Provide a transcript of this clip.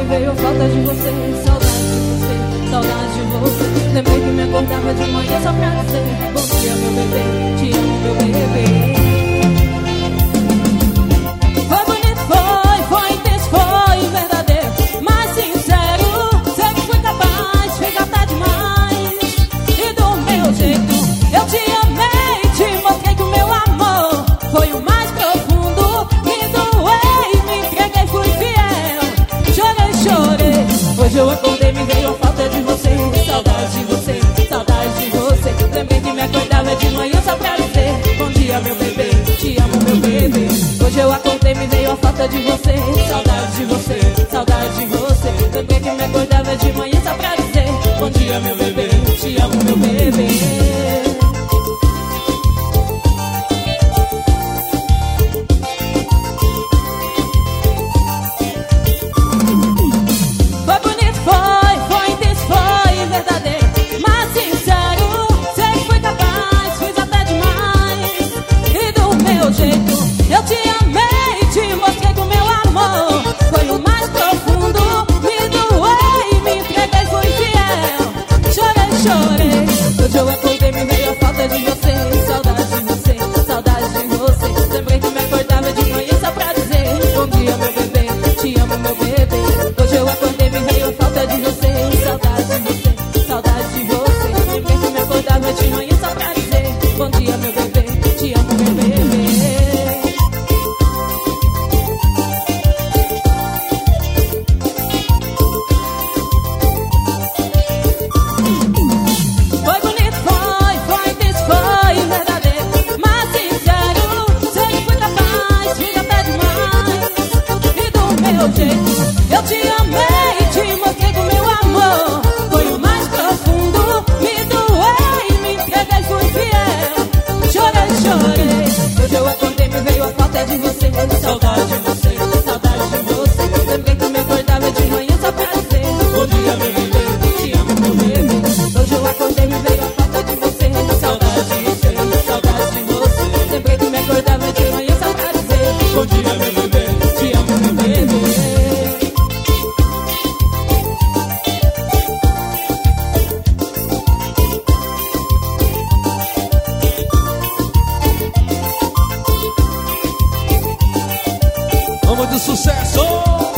veio a falta de você, saudade de você, saudade de você. Lembrei que me acordava de manhã só pra dizer: bom dia, meu bebê, te amo, meu bebê. Foi bonito, foi intenso, foi verdadeiro, mas sincero. Sei que fui capaz, fiz até demais. E do meu jeito eu te amei, te mostrei que o meu amor foi o mais profundo. Me doei, me entreguei, fui fiel. Chorei, chorei. Hoje eu acordei, me veio a falta de você, saudade de você, saudade de você. Lembrei que me acordava de manhã só pra dizer: bom dia, meu bebê, te amo, meu bebê. Hoje eu acordei, me veio a falta de você, saudade de você, saudade de você. Lembrei que me acordava de manhã só pra dizer: bom dia, meu bebê, te amo, meu bebê. Eu te amei, te mostrei que o meu amor foi o mais profundo. Me doei, me entreguei, fui fiel. Chorei, chorei. Hoje eu acordei, me veio a falta de você, saudade de você, saudade de você. Lembrei que me acordava de manhã só pra dizer: bom dia, meu bebê, te amo, meu bebê. Hoje eu acordei, me veio a falta de você, saudade de você, saudade de você. Lembrei que me acordava de manhã só pra dizer: bom dia, meu bebê, te amo, meu bebê. Eu te amei, te mostrei que o meu amor foi o mais profundo. Me doei, me entreguei, fui fiel. Chorei, chorei. Hoje eu acordei, me veio a falta de você, saudade de você, saudade de você. Lembrei que me acordava de manhã só pra dizer: bom dia, meu bebê, te amo, meu bebê. Hoje eu acordei, me veio a falta de você, saudade de você, saudade de você. Lembrei que me acordava de manhã só pra dizer: bom dia, meu bebê, te amo, meu bebê. Vamos de sucesso!